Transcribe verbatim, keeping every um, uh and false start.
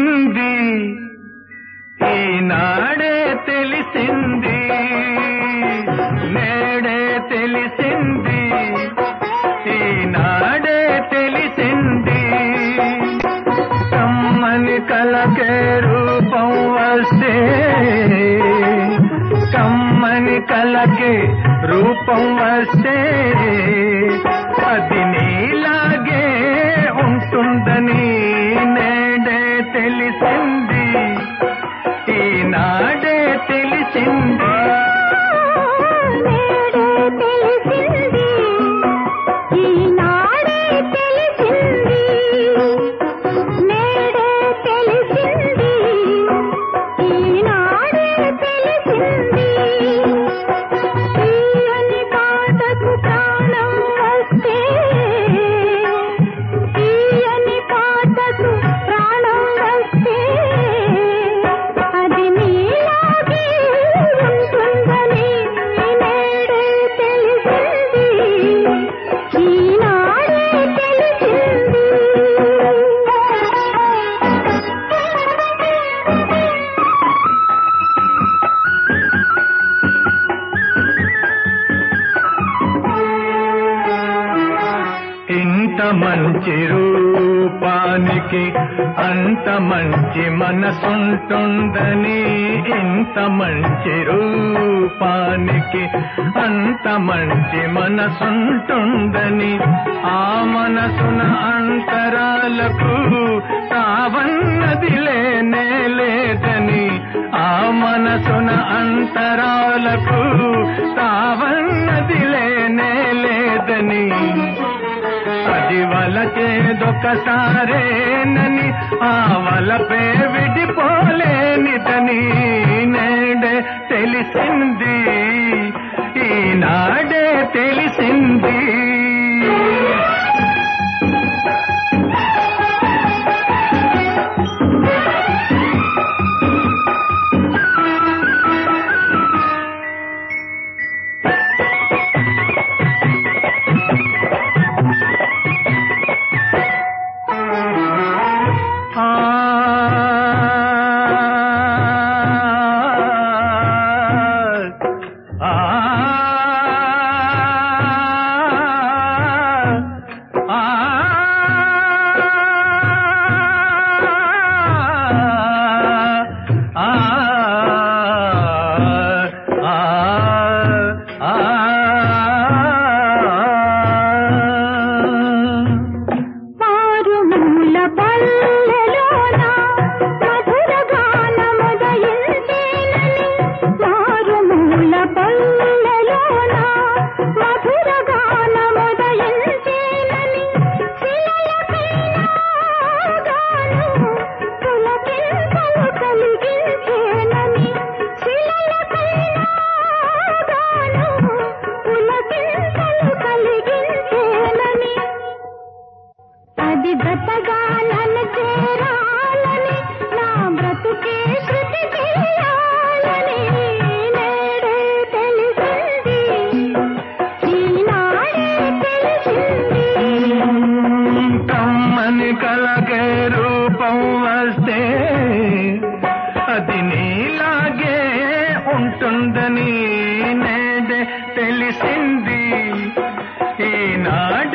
తెలిసింది, ఈనాడే తెలిసింది, నేడే తెలిసింది, ఈనాడే తెలిసింది. కమ్మని కలకే రూపం వస్తే, కమ్మని కలకే రూపం వస్తే అది నీలాగే ఉంటుందని నేడే తెలిసింది, ఈనాడే తెలిసింది. ఇంత మంచి రూపానికి అంత మంచి మనసుంటుందని, ఇంత మంచి రూపానికి అంత మంచి మనసుంటుందని, ఆ మనసున అంతరాలకు తావన్నది లేనే లేదని, ఆ మనసున అంతరాలకు తావన్నది లేనే లేదని, అది వలచేదొకసారేనని ఆ వలపే విడిపోలేనిదని నేడే తెలిసింది, ఈనాడే తెలిసింది. కలకే రూపం వస్తే అది నీలాగే ఉంటుందని నేడే తెలిసింది, ఈనాడు